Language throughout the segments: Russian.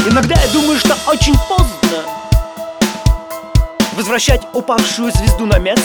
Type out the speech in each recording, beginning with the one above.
Иногда я думаю, что очень поздно возвращать упавшую звезду на место.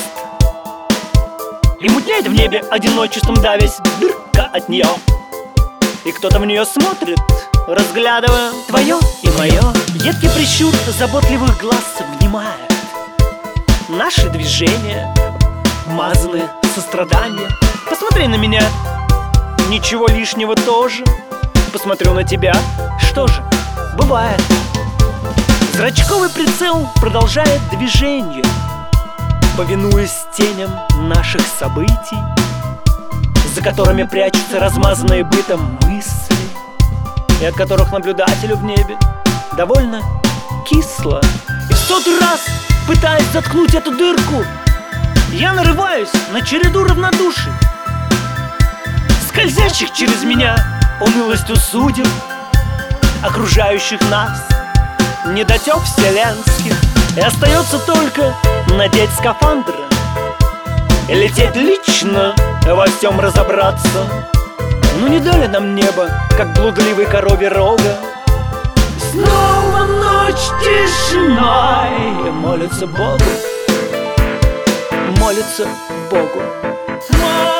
И мутнеет в небе одиночеством давясь дырка от нее. И кто-то в нее смотрит, разглядывая твое и мое. Едкий прищур заботливых глаз внимает наши движения, мазанные состраданием. Посмотри на меня, ничего лишнего тоже. Посмотрю на тебя, что же, бывает. Зрачковый прицел продолжает движение, повинуясь теням наших событий, за которыми прячутся размазанные бытом мысли, и от которых наблюдателю в небе довольно кисло. И в 100-й раз, пытаясь заткнуть эту дырку, я нарываюсь на череду равнодуший, скользящих через меня унылостью судеб, окружающих нас недотёп вселенских. И остается только надеть скафандр и лететь лично, во всем разобраться. Ну не дали нам небо, как блудливой корове рога. Снова ночь, тишина, и молится Богу, молится Богу.